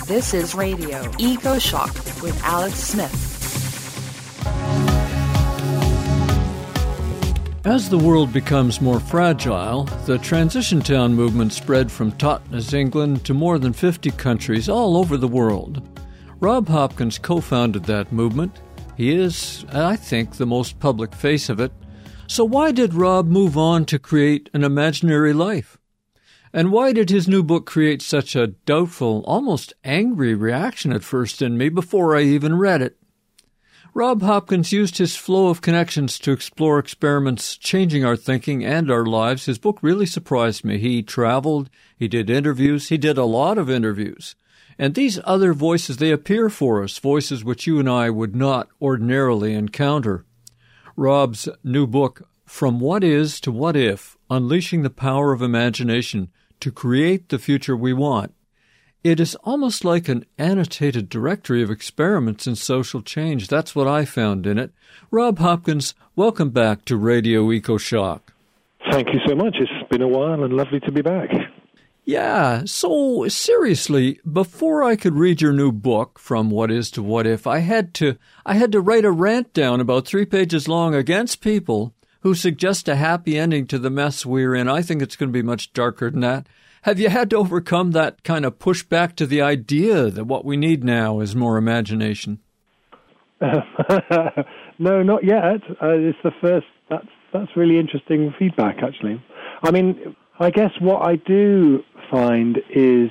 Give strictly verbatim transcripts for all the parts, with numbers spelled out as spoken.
This is Radio Eco Shock with Alex Smith. As the world becomes more fragile, the Transition Town movement spread from Totnes, England, to more than fifty countries all over the world. Rob Hopkins co-founded that movement. He is, I think, the most public face of it. So why did Rob move on to create an imaginary life? And why did his new book create such a doubtful, almost angry reaction at first in me before I even read it? Rob Hopkins used his flow of connections to explore experiments changing our thinking and our lives. His book really surprised me. He traveled, he did interviews, he did a lot of interviews. And these other voices, they appear for us, voices which you and I would not ordinarily encounter. Rob's new book, From What Is to What If, Unleashing the Power of Imagination to Create the Future We Want. It is almost like an annotated directory of experiments in social change. That's what I found in it. Rob Hopkins, welcome back to Radio Eco Shock. Thank you so much. It's been a while and lovely to be back. Yeah, so seriously, before I could read your new book, From What Is to What If, I had to I had to write a rant down about three pages long against people who suggest a happy ending to the mess we're in. I think it's going to be much darker than that. Have you had to overcome that kind of pushback to the idea that what we need now is more imagination? Uh, no, not yet. Uh, it's the first. That's that's really interesting feedback, actually. I mean, I guess what I do find is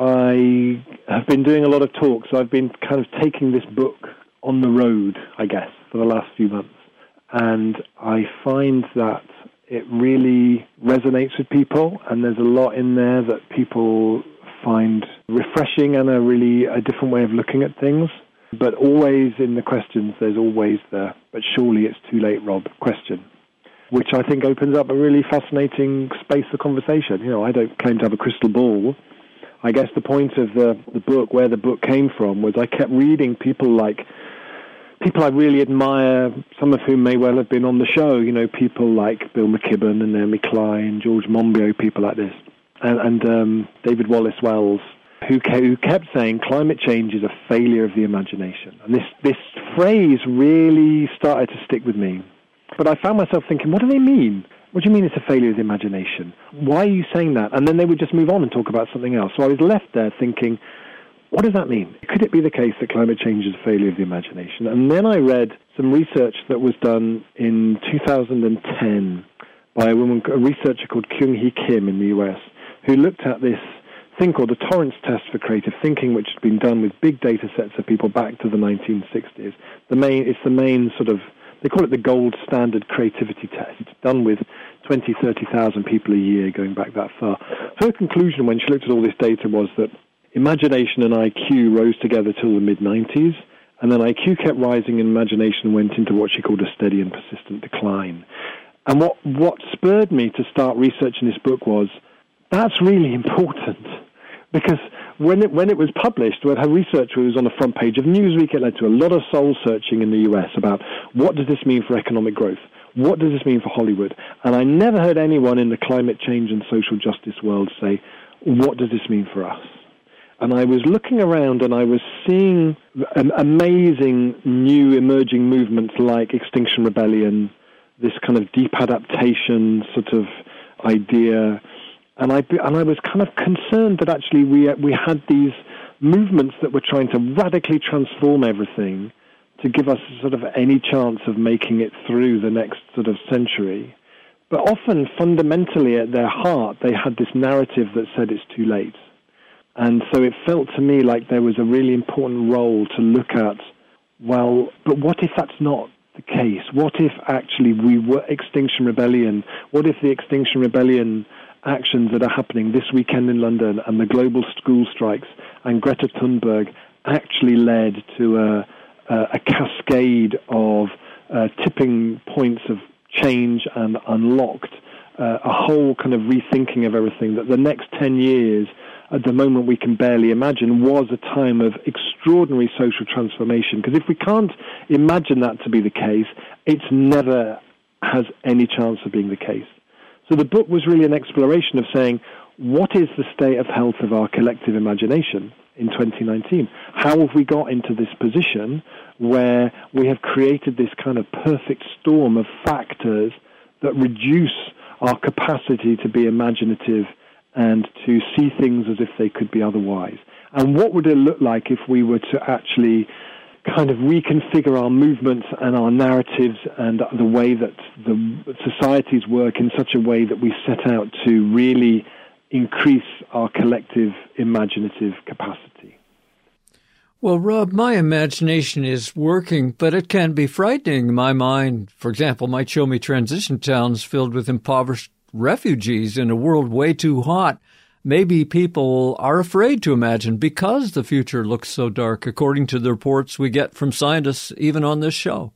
I have been doing a lot of talks. So I've been kind of taking this book on the road, I guess, for the last few months. And I find that it really resonates with people, and there's a lot in there that people find refreshing and a really a different way of looking at things. But always in the questions, there's always the, but surely it's too late, Rob, question, which I think opens up a really fascinating space for conversation. You know, I don't claim to have a crystal ball. I guess the point of the, the book, where the book came from, was I kept reading people like people I really admire, some of whom may well have been on the show, you know, people like Bill McKibben and Naomi Klein, George Monbiot, people like this, and, and um, David Wallace Wells, who, who kept saying climate change is a failure of the imagination. And this, this phrase really started to stick with me. But I found myself thinking, what do they mean? What do you mean it's a failure of the imagination? Why are you saying that? And then they would just move on and talk about something else. So I was left there thinking, what does that mean? Could it be the case that climate change is a failure of the imagination? And then I read some research that was done in two thousand ten by a woman, a researcher called Kyung-Hee Kim in the U S, who looked at this thing called the Torrance test for creative thinking, which had been done with big data sets of people back to the nineteen sixties. The main, it's the main sort of, they call it the gold standard creativity test, done with twenty, thirty thousand people a year going back that far. Her conclusion when she looked at all this data was that imagination and I Q rose together till the mid nineties, and then I Q kept rising and imagination went into what she called a steady and persistent decline. And what, what spurred me to start researching this book was, that's really important, because when it, when it was published, when her research was on the front page of Newsweek, it led to a lot of soul-searching in the U S about what does this mean for economic growth? What does this mean for Hollywood? And I never heard anyone in the climate change and social justice world say, what does this mean for us? And I was looking around and I was seeing an amazing new emerging movements like Extinction Rebellion, this kind of deep adaptation sort of idea. And I, and I was kind of concerned that actually we, we had these movements that were trying to radically transform everything to give us sort of any chance of making it through the next sort of century. But often, fundamentally at their heart, they had this narrative that said it's too late. And so it felt to me like there was a really important role to look at, well, but what if that's not the case? What if actually we were Extinction Rebellion? What if the Extinction Rebellion actions that are happening this weekend in London and the global school strikes and Greta Thunberg actually led to a, a, a cascade of uh, tipping points of change and unlocked uh, a whole kind of rethinking of everything, that the next ten years, at the moment we can barely imagine, was a time of extraordinary social transformation. Because if we can't imagine that to be the case, it's never has any chance of being the case. So the book was really an exploration of saying, what is the state of health of our collective imagination? in twenty nineteen. How have we got into this position where we have created this kind of perfect storm of factors that reduce our capacity to be imaginative and to see things as if they could be otherwise? And what would it look like if we were to actually kind of reconfigure our movements and our narratives and the way that the societies work in such a way that we set out to really increase our collective imaginative capacity? Well, Rob, my imagination is working, but it can be frightening. My mind, for example, might show me transition towns filled with impoverished refugees in a world way too hot. Maybe people are afraid to imagine because the future looks so dark, according to the reports we get from scientists, even on this show.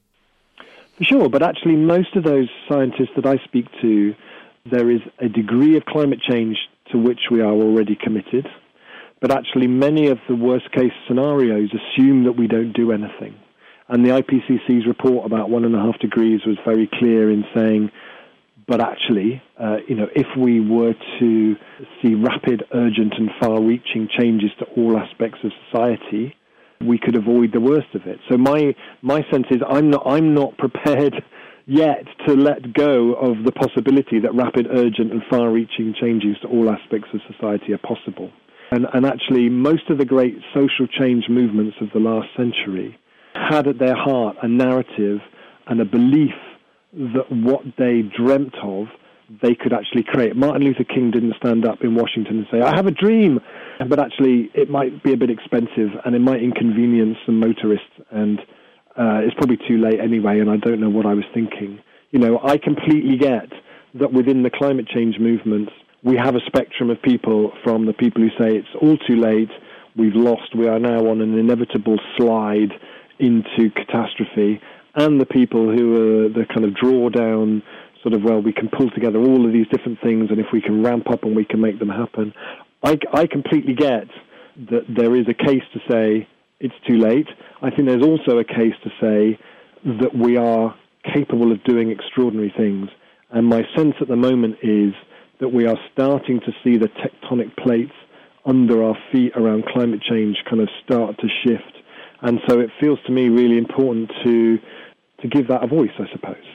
For sure, but actually most of those scientists that I speak to, there is a degree of climate change to which we are already committed. But actually many of the worst-case scenarios assume that we don't do anything. And the I P C C's report about one and a half degrees was very clear in saying, but actually, uh, you know, if we were to see rapid, urgent and far-reaching changes to all aspects of society, we could avoid the worst of it. So my my sense is I'm not I'm not prepared yet to let go of the possibility that rapid, urgent and far-reaching changes to all aspects of society are possible. And, and actually, most of the great social change movements of the last century had at their heart a narrative and a belief that what they dreamt of, they could actually create. Martin Luther King didn't stand up in Washington and say, I have a dream, but actually it might be a bit expensive and it might inconvenience some motorists, and uh, it's probably too late anyway, and I don't know what I was thinking. You know, I completely get that within the climate change movements, we have a spectrum of people, from the people who say it's all too late, we've lost, we are now on an inevitable slide into catastrophe, and the people who are the kind of drawdown sort of, well, we can pull together all of these different things, and if we can ramp up and we can make them happen. I, I completely get that there is a case to say it's too late. I think there's also a case to say that we are capable of doing extraordinary things. And my sense at the moment is that we are starting to see the tectonic plates under our feet around climate change kind of start to shift. And so it feels to me really important to to give that a voice, I suppose.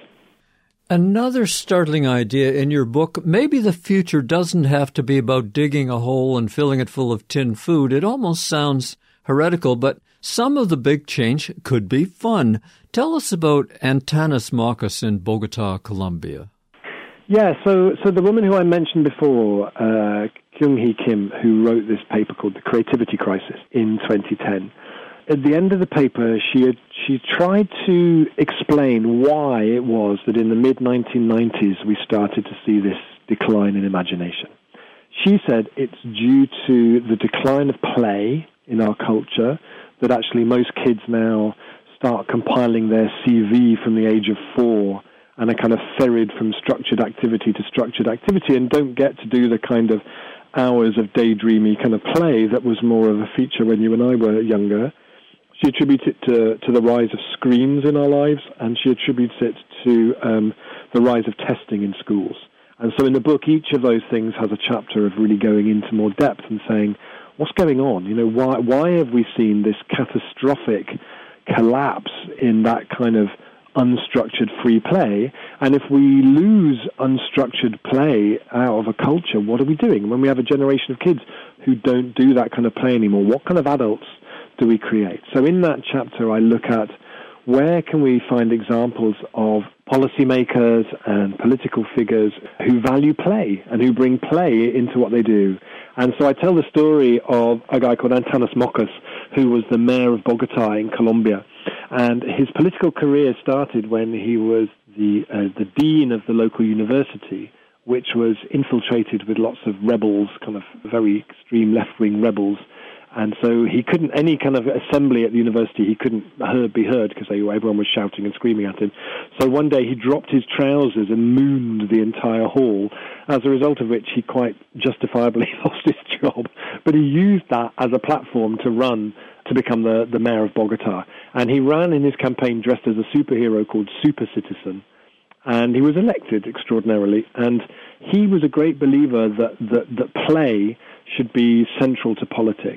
Another startling idea in your book, maybe the future doesn't have to be about digging a hole and filling it full of tin food. It almost sounds heretical, but some of the big change could be fun. Tell us about Antanas Mokos in Bogota, Colombia. Yeah, so so the woman who I mentioned before, uh, Kyung-hee Kim, who wrote this paper called The Creativity Crisis in twenty ten, at the end of the paper, she had, she tried to explain why it was that in the mid nineteen nineties we started to see this decline in imagination. She said it's due to the decline of play in our culture, that actually most kids now start compiling their C V from the age of four and are kind of ferried from structured activity to structured activity and don't get to do the kind of hours of daydreamy kind of play that was more of a feature when you and I were younger. She attributes it to, to the rise of screens in our lives, and she attributes it to um, the rise of testing in schools. And so in the book, each of those things has a chapter of really going into more depth and saying, what's going on? You know, why why have we seen this catastrophic collapse in that kind of unstructured free play? And if we lose unstructured play out of a culture, what are we doing? When we have a generation of kids who don't do that kind of play anymore, what kind of adults do we create? So in that chapter, I look at where can we find examples of policymakers and political figures who value play and who bring play into what they do. And so I tell the story of a guy called Antanas Mokos, who was the mayor of Bogota in Colombia. And his political career started when he was the uh, the dean of the local university, which was infiltrated with lots of rebels, kind of very extreme left-wing rebels. And so he couldn't, any kind of assembly at the university, he couldn't heard, be heard because they, everyone was shouting and screaming at him. So one day he dropped his trousers and mooned the entire hall, as a result of which he quite justifiably lost his job. But he used that as a platform to run to become the, the mayor of Bogota. And he ran in his campaign dressed as a superhero called Super Citizen. And he was elected extraordinarily. And he was a great believer that, that, that play should be central to politics.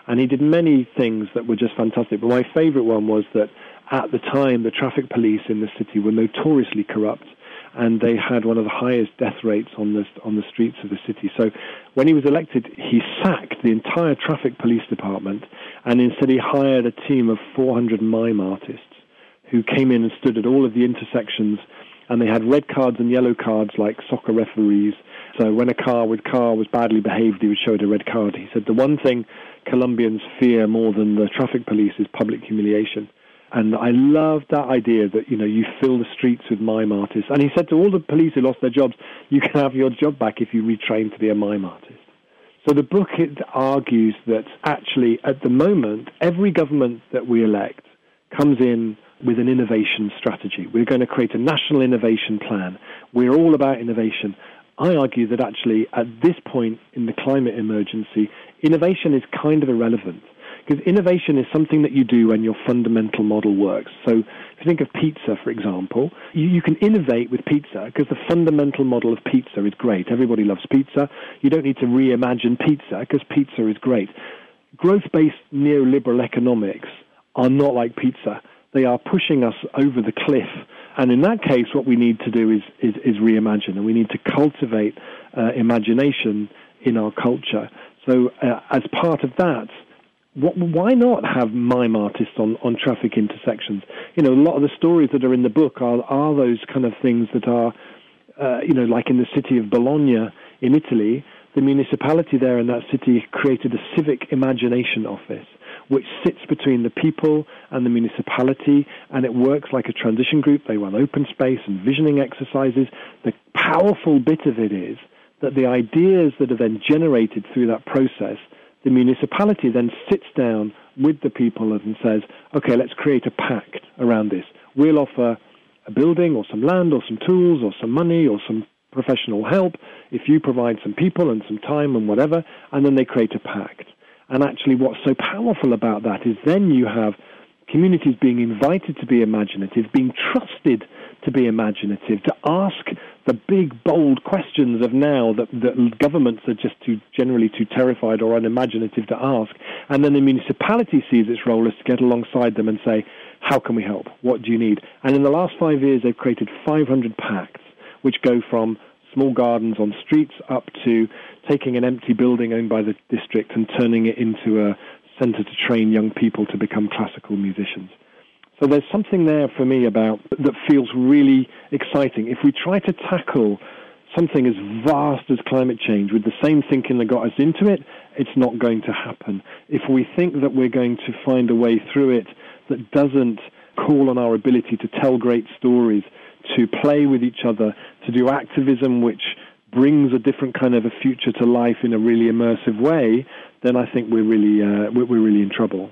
And he did many things that were just fantastic. But my favorite one was that at the time, the traffic police in the city were notoriously corrupt, and they had one of the highest death rates on the, on the streets of the city. So when he was elected, he sacked the entire traffic police department, and instead he hired a team of four hundred mime artists who came in and stood at all of the intersections, and they had red cards and yellow cards like soccer referees. So when a car with car was badly behaved, he would show it a red card. He said the one thing Colombians fear more than the traffic police is public humiliation. And I loved that idea that, you know, you fill the streets with mime artists. And he said to all the police who lost their jobs, you can have your job back if you retrain to be a mime artist. So the book, it argues that actually at the moment, every government that we elect comes in with an innovation strategy. We're going to create a national innovation plan. We're all about innovation. I argue that actually at this point in the climate emergency, innovation is kind of irrelevant. Because innovation is something that you do when your fundamental model works. So if you think of pizza, for example, you, you can innovate with pizza because the fundamental model of pizza is great. Everybody loves pizza. You don't need to reimagine pizza because pizza is great. Growth-based neoliberal economics are not like pizza. They are pushing us over the cliff. And in that case, what we need to do is, is, is reimagine, and we need to cultivate uh, imagination in our culture. So uh, as part of that, What, why not have mime artists on, on traffic intersections? You know, a lot of the stories that are in the book are, are those kind of things that are, uh, you know, like in the city of Bologna in Italy, the municipality there in that city created a civic imagination office, which sits between the people and the municipality, and it works like a transition group. They run open space and visioning exercises. The powerful bit of it is that the ideas that are then generated through that process, the municipality then sits down with the people and says, okay, let's create a pact around this. We'll offer a building or some land or some tools or some money or some professional help if you provide some people and some time and whatever, and then they create a pact. And actually what's so powerful about that is then you have communities being invited to be imaginative, being trusted to be imaginative, to ask the big, bold questions of now that, that governments are just too generally too terrified or unimaginative to ask. And then the municipality sees its role as to get alongside them and say, how can we help? What do you need? And in the last five years, they've created five hundred pacts, which go from small gardens on streets up to taking an empty building owned by the district and turning it into a center to train young people to become classical musicians. So there's something there for me about that feels really exciting. If we try to tackle something as vast as climate change with the same thinking that got us into it, it's not going to happen. If we think that we're going to find a way through it that doesn't call on our ability to tell great stories, to play with each other, to do activism which brings a different kind of a future to life in a really immersive way, then I think we're really uh, we're really in trouble.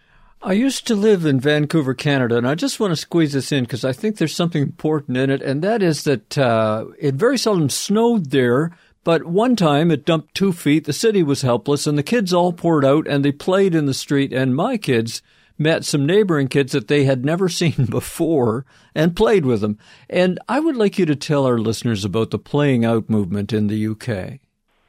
I used to live in Vancouver, Canada, and I just want to squeeze this in because I think there's something important in it, and that is that uh, it very seldom snowed there, but one time it dumped two feet, the city was helpless, and the kids all poured out, and they played in the street, and my kids met some neighboring kids that they had never seen before and played with them. And I would like you to tell our listeners about the Playing Out movement in the U K.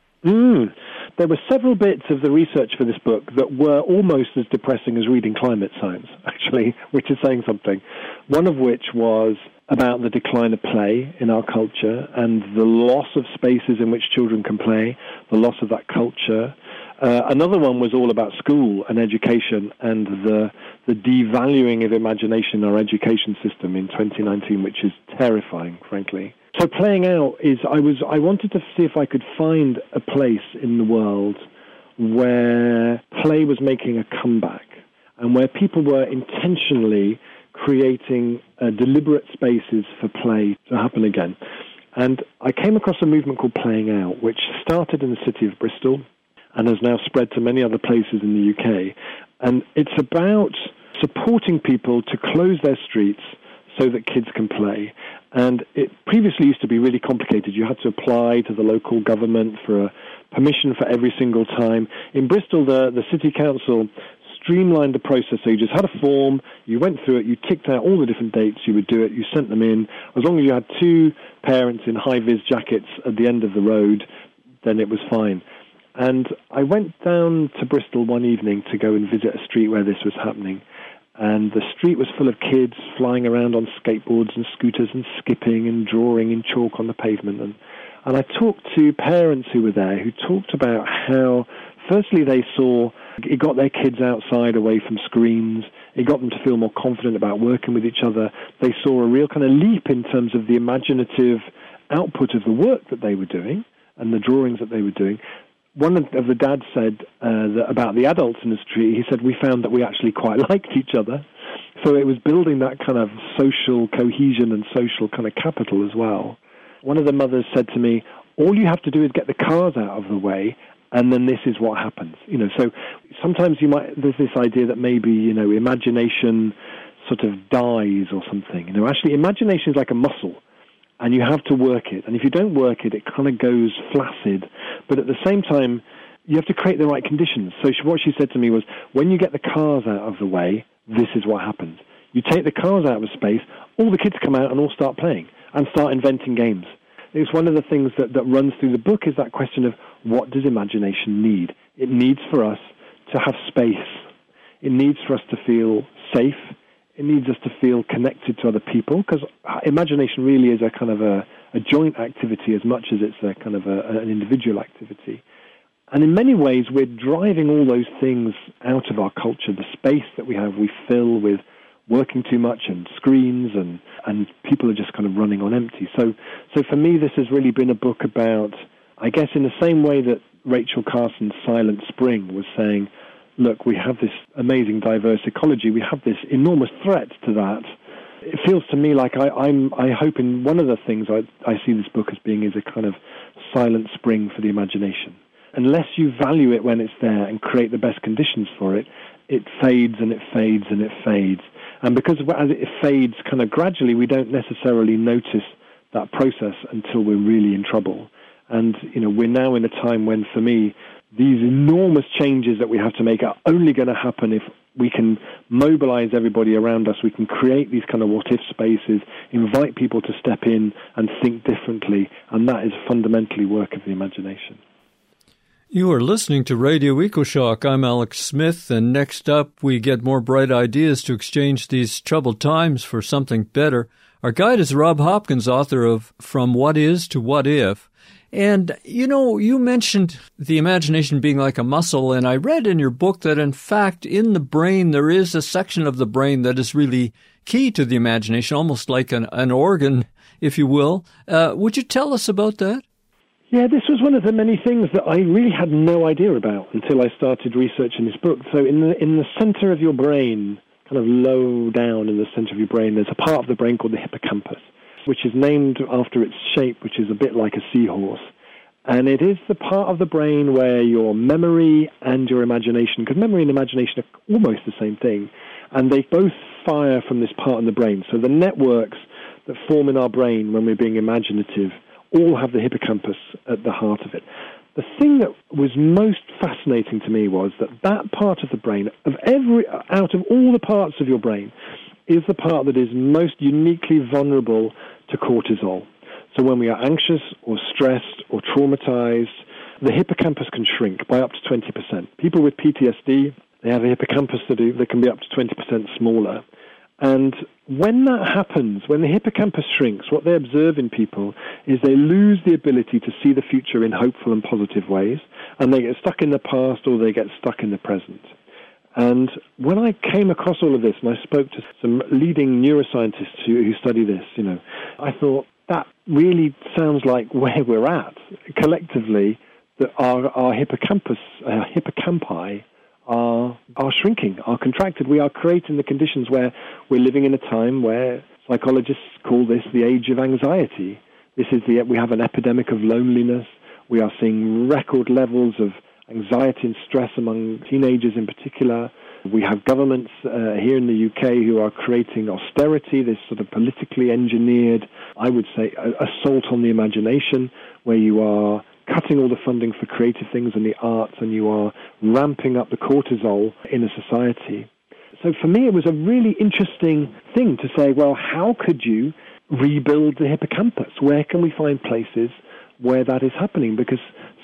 Mm. There were several bits of the research for this book that were almost as depressing as reading climate science, actually, which is saying something. One of which was about the decline of play in our culture and the loss of spaces in which children can play, the loss of that culture. Uh, another one was all about school and education and the the devaluing of imagination in our education system in twenty nineteen, which is terrifying, frankly. So Playing Out is, I was, I wanted to see if I could find a place in the world where play was making a comeback and where people were intentionally creating uh, deliberate spaces for play to happen again. And I came across a movement called Playing Out, which started in the city of Bristol and has now spread to many other places in the U K. And it's about supporting people to close their streets so that kids can play. And it previously used to be really complicated. You had to apply to the local government for a permission for every single time. In Bristol, the, the city council streamlined the process. So you just had a form, you went through it, you ticked out all the different dates you would do it, you sent them in. As long as you had two parents in high-vis jackets at the end of the road, then it was fine. And I went down to Bristol one evening to go and visit a street where this was happening. And the street was full of kids flying around on skateboards and scooters and skipping and drawing in chalk on the pavement. And, and I talked to parents who were there who talked about how, firstly, they saw it got their kids outside away from screens. It got them to feel more confident about working with each other. They saw a real kind of leap in terms of the imaginative output of the work that they were doing and the drawings that they were doing. One of the dads said uh, that about the adults in the street, he said, we found that we actually quite liked each other. So it was building that kind of social cohesion and social kind of capital as well. One of the mothers said to me, all you have to do is get the cars out of the way, and then this is what happens. You know, so sometimes you might, there's this idea that maybe, you know, imagination sort of dies or something. You know, actually imagination is like a muscle. And you have to work it. And if you don't work it, it kind of goes flaccid. But at the same time, you have to create the right conditions. So she, what she said to me was, when you get the cars out of the way, this is what happens. You take the cars out of space, all the kids come out and all start playing and start inventing games. It's one of the things that, that runs through the book is that question of what does imagination need? It needs for us to have space. It needs for us to feel safe. It needs us to feel connected to other people, because imagination really is a kind of a, a joint activity as much as it's a kind of a, an individual activity. And in many ways, we're driving all those things out of our culture. The space that we have, we fill with working too much and screens, and, and people are just kind of running on empty. So, so for me, this has really been a book about, I guess, in the same way that Rachel Carson's Silent Spring was saying, look, we have this amazing diverse ecology. We have this enormous threat to that. It feels to me like I, I'm, I hope in one of the things I, I see this book as being is a kind of silent spring for the imagination. Unless you value it when it's there and create the best conditions for it, it fades and it fades and it fades. And because as it fades kind of gradually, we don't necessarily notice that process until we're really in trouble. And, you know, we're now in a time when, for me, these enormous changes that we have to make are only going to happen if we can mobilize everybody around us. We can create these kind of what-if spaces, invite people to step in and think differently, and that is fundamentally work of the imagination. You are listening to Radio EcoShock. I'm Alex Smith, and next up we get more bright ideas to exchange these troubled times for something better. Our guide is Rob Hopkins, author of From What Is to What If. And, you know, you mentioned the imagination being like a muscle, and I read in your book that, in fact, in the brain, there is a section of the brain that is really key to the imagination, almost like an, an organ, if you will. Uh, would you tell us about that? Yeah, this was one of the many things that I really had no idea about until I started researching this book. So in the, in the center of your brain, kind of low down in the center of your brain, there's a part of the brain called the hippocampus, which is named after its shape, which is a bit like a seahorse. And it is the part of the brain where your memory and your imagination, because memory and imagination are almost the same thing, and they both fire from this part in the brain. So the networks that form in our brain when we're being imaginative all have the hippocampus at the heart of it. The thing that was most fascinating to me was that that part of the brain, of every out of all the parts of your brain, is the part that is most uniquely vulnerable to cortisol. So when we are anxious or stressed or traumatized, the hippocampus can shrink by up to twenty percent. People with P T S D, they have a hippocampus that, do, that can be up to twenty percent smaller. And when that happens, when the hippocampus shrinks, what they observe in people is they lose the ability to see the future in hopeful and positive ways, and they get stuck in the past or they get stuck in the present. And when I came across all of this, and I spoke to some leading neuroscientists who, who study this, you know, I thought that really sounds like where we're at collectively. That our, our hippocampus, our hippocampi, are are shrinking, are contracted. We are creating the conditions where we're living in a time where psychologists call this the age of anxiety. This is the we have an epidemic of loneliness. We are seeing record levels of anxiety and stress among teenagers in particular. We have governments uh, here in the U K who are creating austerity, this sort of politically engineered, I would say, assault on the imagination, where you are cutting all the funding for creative things and the arts, and you are ramping up the cortisol in a society. So for me, it was a really interesting thing to say, well, how could you rebuild the hippocampus? Where can we find places where that is happening? Because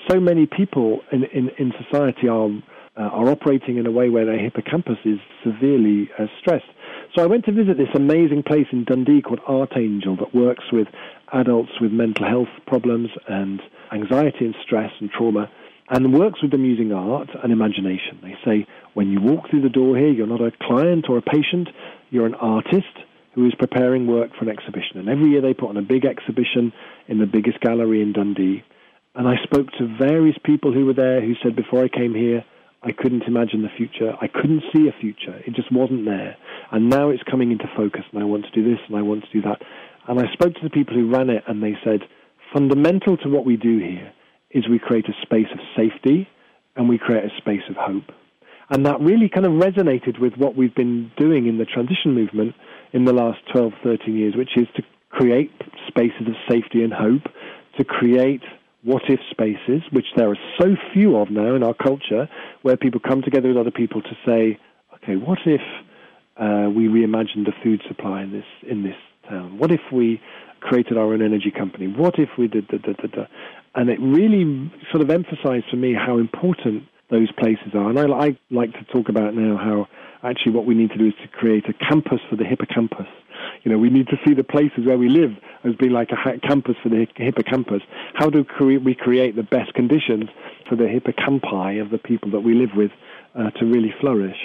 so many people in, in, in society are uh, are operating in a way where their hippocampus is severely uh, stressed. So I went to visit this amazing place in Dundee called Artangel that works with adults with mental health problems and anxiety and stress and trauma, and works with them using art and imagination. They say, when you walk through the door here, you're not a client or a patient, you're an artist who is preparing work for an exhibition. And every year they put on a big exhibition in the biggest gallery in Dundee. And I spoke to various people who were there who said, before I came here, I couldn't imagine the future. I couldn't see a future. It just wasn't there. And now it's coming into focus, and I want to do this, and I want to do that. And I spoke to the people who ran it, and they said, fundamental to what we do here is we create a space of safety, and we create a space of hope. And that really kind of resonated with what we've been doing in the transition movement in the last twelve, thirteen years, which is to create spaces of safety and hope, to create what-if spaces, which there are so few of now in our culture, where people come together with other people to say, okay, what if uh, we reimagined the food supply in this in this town? What if we created our own energy company? What if we did da, da, da, da? And it really sort of emphasized for me how important those places are. And I, I like to talk about now how actually what we need to do is to create a campus for the hippocampus. You know, we need to see the places where we live as being like a ha- campus for the hippocampus. How do cre- we create the best conditions for the hippocampi of the people that we live with uh, to really flourish?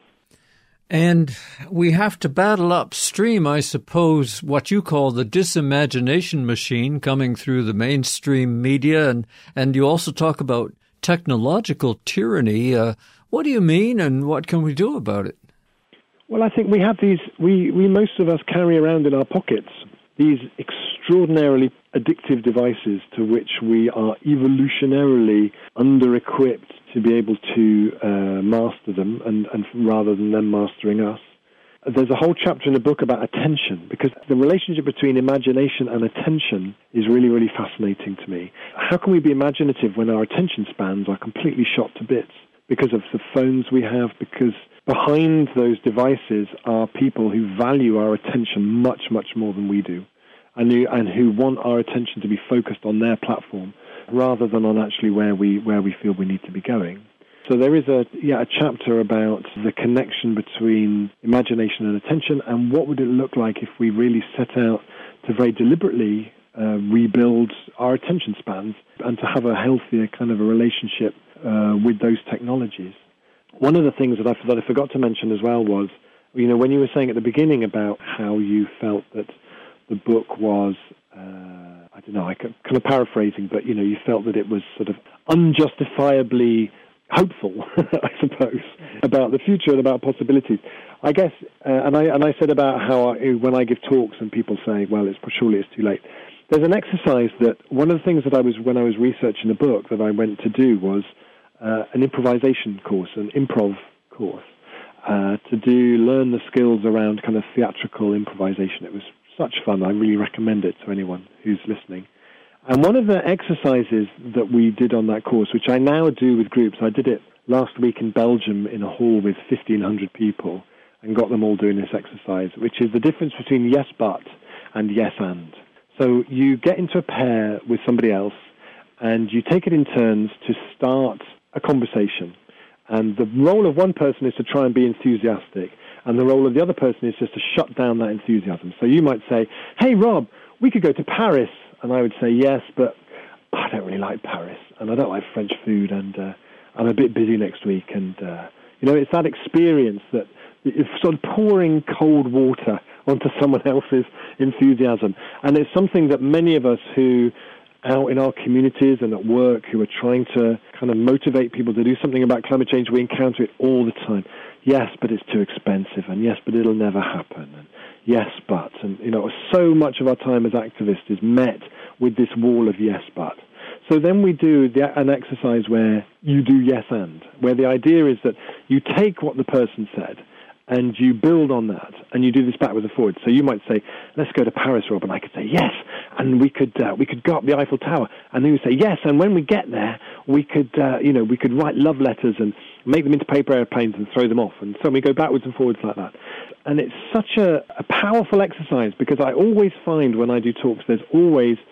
And we have to battle upstream, I suppose, what you call the disimagination machine coming through the mainstream media. And, and you also talk about technological tyranny. Uh, what do you mean, and what can we do about it? Well, I think we have these, we, we most of us carry around in our pockets these extraordinarily addictive devices to which we are evolutionarily under-equipped to be able to uh, master them, and, and rather than them mastering us. There's a whole chapter in the book about attention, because the relationship between imagination and attention is really, really fascinating to me. How can we be imaginative when our attention spans are completely shot to bits because of the phones we have, because behind those devices are people who value our attention much, much more than we do, and who, and who want our attention to be focused on their platform rather than on actually where we where we feel we need to be going. So there is a yeah a chapter about the connection between imagination and attention, and what would it look like if we really set out to very deliberately uh, rebuild our attention spans and to have a healthier kind of a relationship uh, with those technologies. One of the things that I, that I forgot to mention as well was, you know, when you were saying at the beginning about how you felt that the book was, uh, I don't know, I kind of paraphrasing, but, you know, you felt that it was sort of unjustifiably hopeful, I suppose, about the future and about possibilities. I guess, uh, and I and I said about how I, when I give talks and people say, well, it's surely it's too late. There's an exercise that, one of the things that I was, when I was researching the book, that I went to do was Uh, an improvisation course, an improv course, uh, to do, learn the skills around kind of theatrical improvisation. It was such fun. I really recommend it to anyone who's listening. And one of the exercises that we did on that course, which I now do with groups, I did it last week in Belgium in a hall with fifteen hundred people and got them all doing this exercise, which is the difference between yes but and yes and. So you get into a pair with somebody else and you take it in turns to start a conversation, and the role of one person is to try and be enthusiastic, and the role of the other person is just to shut down that enthusiasm. So you might say, hey Rob, we could go to Paris, and I would say yes, but I don't really like Paris, and I don't like French food, and uh, I'm a bit busy next week, and uh, you know, it's that experience that it's sort of pouring cold water onto someone else's enthusiasm, and it's something that many of us who out in our communities and at work who are trying to kind of motivate people to do something about climate change, we encounter it all the time. Yes, but it's too expensive, and yes, but it'll never happen, and yes, but, and you know, so much of our time as activists is met with this wall of yes, but. So then we do the, an exercise where you do yes and, where the idea is that you take what the person said and you build on that, and you do this backwards and forwards. So you might say, let's go to Paris, Rob, and I could say, yes, and we could uh, we could go up the Eiffel Tower, and then you say, yes, and when we get there, we could, uh, you know, we could write love letters and make them into paper airplanes and throw them off, and so we go backwards and forwards like that. And it's such a, a powerful exercise, because I always find when I do talks, there's always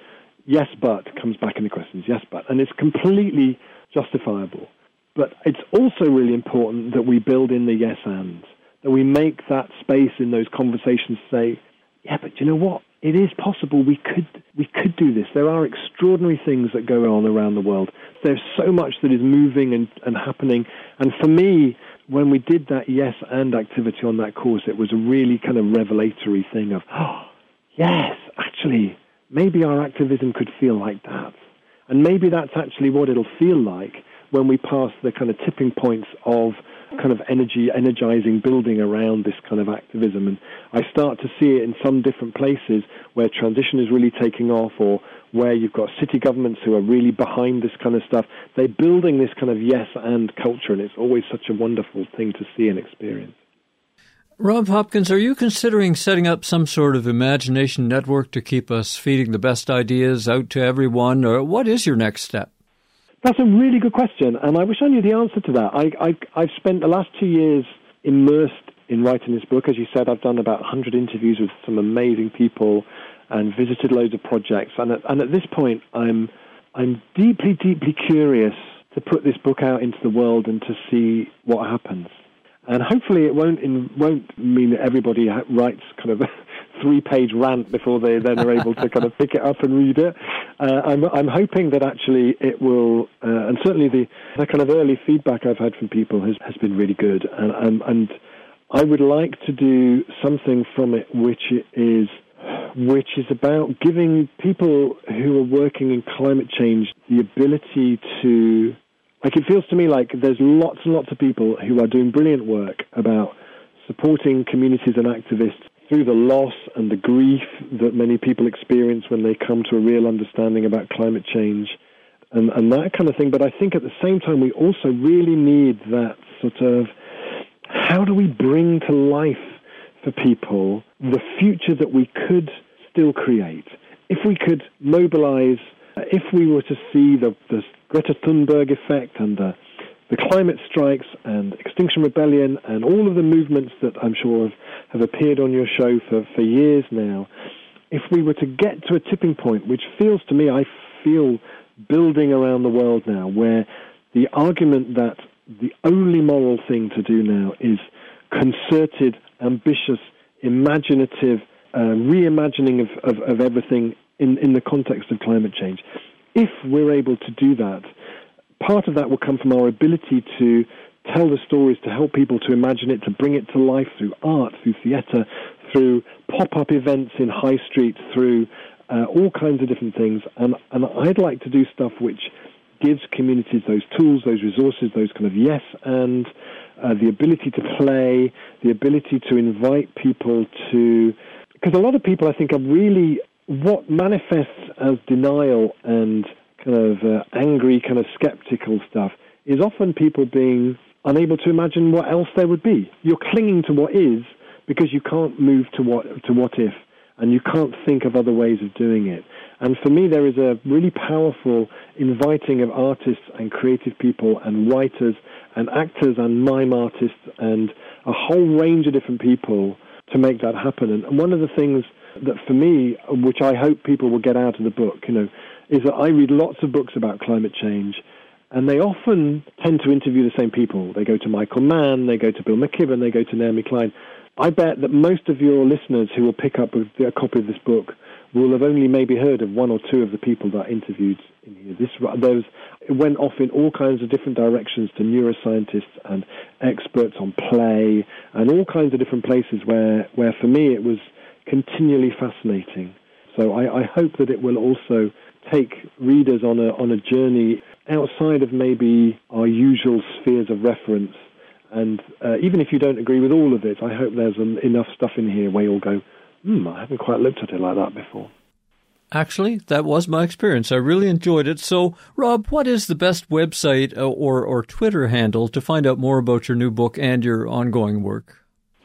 yes, but comes back in the questions, yes, but. And it's completely justifiable. But it's also really important that we build in the yes and, that we make that space in those conversations say, yeah, but you know what? It is possible we could we could do this. There are extraordinary things that go on around the world. There's so much that is moving and, and happening. And for me, when we did that yes and activity on that course, it was a really kind of revelatory thing of, oh, yes, actually, maybe our activism could feel like that. And maybe that's actually what it'll feel like when we pass the kind of tipping points of kind of energy, energizing building around this kind of activism. And I start to see it in some different places where transition is really taking off, or where you've got city governments who are really behind this kind of stuff. They're building this kind of yes and culture, and it's always such a wonderful thing to see and experience. Rob Hopkins, are you considering setting up some sort of imagination network to keep us feeding the best ideas out to everyone, or what is your next step? That's a really good question, and I wish I knew the answer to that. I, I, I've spent the last two years immersed in writing this book. As you said, I've done about one hundred interviews with some amazing people and visited loads of projects. And at, and at this point, I'm I'm deeply, deeply curious to put this book out into the world and to see what happens. And hopefully it won't in, won't mean that everybody ha- writes kind of a three-page rant before they then are able to kind of pick it up and read it. Uh, I'm, I'm hoping that actually it will, uh, and certainly the, the kind of early feedback I've had from people has, has been really good. And, and, and I would like to do something from it which is which is about giving people who are working in climate change the ability to, like, it feels to me like there's lots and lots of people who are doing brilliant work about supporting communities and activists through the loss and the grief that many people experience when they come to a real understanding about climate change and, and that kind of thing. But I think at the same time, we also really need that sort of, how do we bring to life for people the future that we could still create? If we could mobilize, if we were to see the, the Greta Thunberg effect and the, the climate strikes and Extinction Rebellion and all of the movements that I'm sure have, have appeared on your show for, for years now, if we were to get to a tipping point, which feels to me, I feel building around the world now, where the argument that the only moral thing to do now is concerted, ambitious, imaginative, uh, reimagining of, of, of everything in, in the context of climate change. If we're able to do that, part of that will come from our ability to tell the stories, to help people to imagine it, to bring it to life through art, through theatre, through pop-up events in high street, through uh, all kinds of different things. And, and I'd like to do stuff which gives communities those tools, those resources, those kind of yes and uh, the ability to play, the ability to invite people to... Because a lot of people, I think, are really... What manifests as denial and kind of uh, angry, kind of skeptical stuff is often people being unable to imagine what else there would be. You're clinging to what is because you can't move to what to what if, and you can't think of other ways of doing it. And for me, there is a really powerful inviting of artists and creative people and writers and actors and mime artists and a whole range of different people to make that happen. And one of the things that for me, which I hope people will get out of the book, you know, is that I read lots of books about climate change, and they often tend to interview the same people. They go to Michael Mann, they go to Bill McKibben, they go to Naomi Klein. I bet that most of your listeners who will pick up a, a copy of this book will have only maybe heard of one or two of the people that I interviewed in here. This, those, it went off in all kinds of different directions to neuroscientists and experts on play and all kinds of different places where, where for me it was continually fascinating. So I, I hope that it will also take readers on a on a journey outside of maybe our usual spheres of reference. And uh, even if you don't agree with all of it, I hope there's um, enough stuff in here where you'll go, hmm, I haven't quite looked at it like that before. Actually, that was my experience. I really enjoyed it. So, Rob, what is the best website or, or Twitter handle to find out more about your new book and your ongoing work?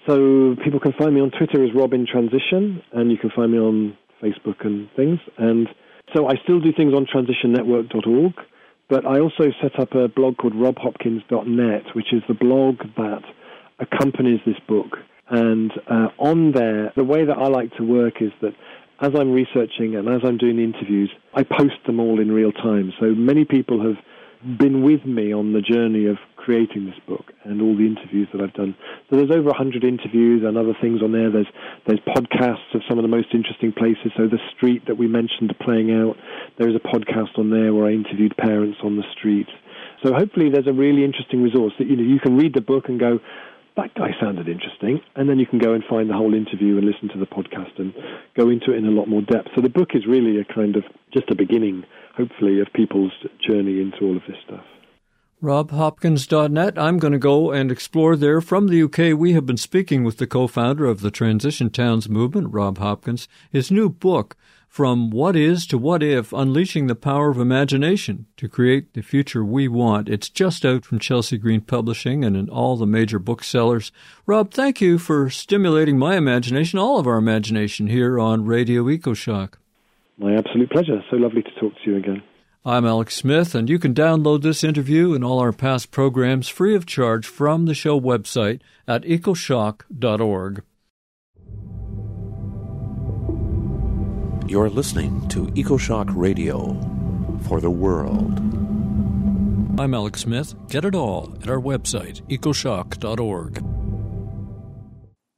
So people can find me on Twitter as Rob in Transition, and you can find me on Facebook and things. And so I still do things on transition network dot org, but I also set up a blog called rob hopkins dot net, which is the blog that accompanies this book. And uh, on there, the way that I like to work is that as I'm researching and as I'm doing the interviews, I post them all in real time. So many people have been with me on the journey of creating this book and all the interviews that I've done. So there's over one hundred interviews and other things on there. There's there's podcasts of some of the most interesting places. So the street that we mentioned playing out, there is a podcast on there where I interviewed parents on the street. So hopefully there's a really interesting resource that, you know, you can read the book and go, that guy sounded interesting, and then you can go and find the whole interview and listen to the podcast and go into it in a lot more depth. So the book is really a kind of just a beginning, hopefully, of people's journey into all of this stuff. rob hopkins dot net. I'm going to go and explore there. From the U K, we have been speaking with the co-founder of the Transition Towns movement, Rob Hopkins. His new book, From What Is to What If, Unleashing the Power of Imagination to Create the Future We Want. It's just out from Chelsea Green Publishing and in all the major booksellers. Rob, thank you for stimulating my imagination, all of our imagination here on Radio EcoShock. My absolute pleasure. So lovely to talk to you again. I'm Alex Smith, and you can download this interview and all our past programs free of charge from the show website at ecoshock dot org. You're listening to EcoShock Radio for the world. I'm Alex Smith. Get it all at our website, ecoshock dot org.